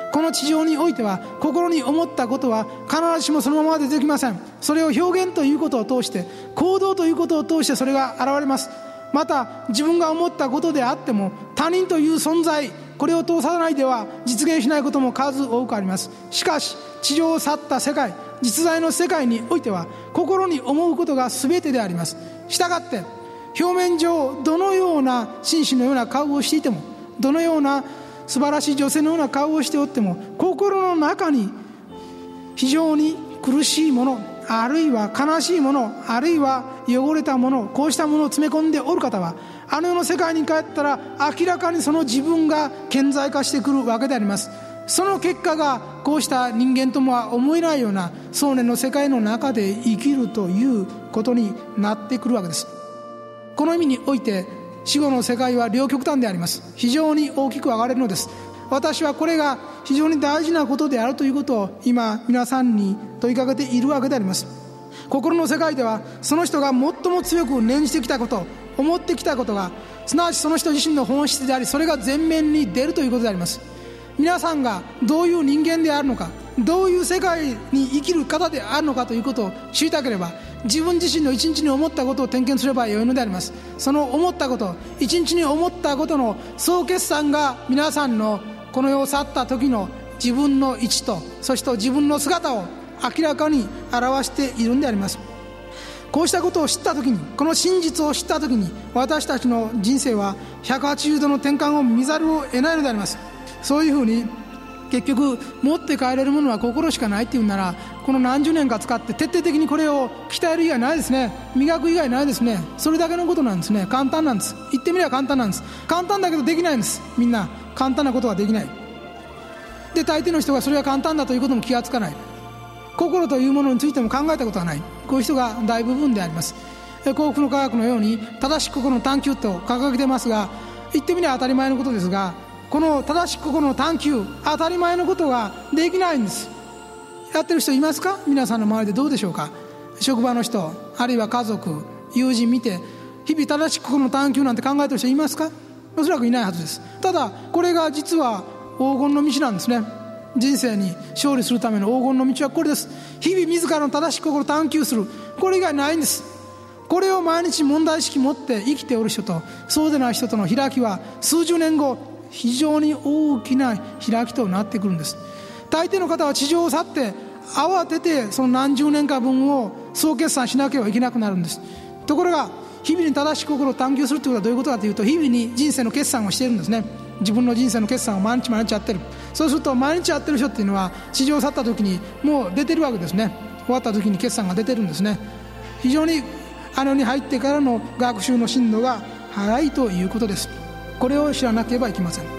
この地上においては心に思ったことは必ずしもそのままでできません。それを表現ということを通して、行動ということを通してそれが現れます。また自分が思ったことであっても、他人という存在、これを通さないでは実現しないことも数多くあります。しかし地上を去った世界、実在の世界においては心に思うことが全てであります。したがって表面上どのような紳士のような顔をしていても、どのような素晴らしい女性のような顔をしておっても、心の中に非常に苦しいもの、あるいは悲しいもの、あるいは汚れたもの、こうしたものを詰め込んでおる方は、あの世の世界に帰ったら明らかにその自分が顕在化してくるわけであります。その結果がこうした人間ともは思えないような想念の世界の中で生きるということになってくるわけです。この意味において死後の世界は両極端であります。非常に大きく分かれるのです。私はこれが非常に大事なことであるということを今皆さんに問いかけているわけであります。心の世界ではその人が最も強く念じてきたこと、思ってきたことが、すなわちその人自身の本質であり、それが前面に出るということであります。皆さんがどういう人間であるのか、どういう世界に生きる方であるのかということを知りたければ、自分自身の一日に思ったことを点検すればよいのであります。その思ったこと、一日に思ったことの総決算が皆さんのこの世を去った時の自分の位置と、そして自分の姿を明らかに表しているんであります。こうしたことを知った時に、この真実を知った時に、私たちの人生は180度の転換を見ざるを得ないのであります。そういうふうに結局持って帰れるものは心しかないっていうなら、この何十年か使って徹底的にこれを鍛える以外ないですね。磨く以外ないですね。それだけのことなんですね。簡単なんです。言ってみれば簡単なんです。簡単だけどできないんです。みんな簡単なことができない。で、大抵の人がそれが簡単だということも気がつかない。心というものについても考えたことがない。こういう人が大部分であります。幸福の科学のように正しく心の探求と掲げてますが、言ってみれば当たり前のことですが、この正しく心の探求、当たり前のことができないんです。やってる人いますか？皆さんの周りでどうでしょうか？職場の人、あるいは家族、友人見て、日々正しく心の探求なんて考えてる人いますか？おそらくいないはずです。ただこれが実は黄金の道なんですね。人生に勝利するための黄金の道はこれです。日々自らの正しく心を探求する、これ以外ないんです。これを毎日問題意識持って生きておる人とそうでない人との開きは、数十年後非常に大きな開きとなってくるんです。大抵の方は地上を去って慌ててその何十年か分を総決算しなければいけなくなるんです。ところが日々に正しく心を探求するということはどういうことかというと、日々に人生の決算をしているんですね。自分の人生の決算を毎日毎日やってる。そうすると毎日やってる人っていうのは地上を去った時にもう出てるわけですね。終わった時に決算が出てるんですね。非常に世に入ってからの学習の進度が早いということです。これを知らなければいけません。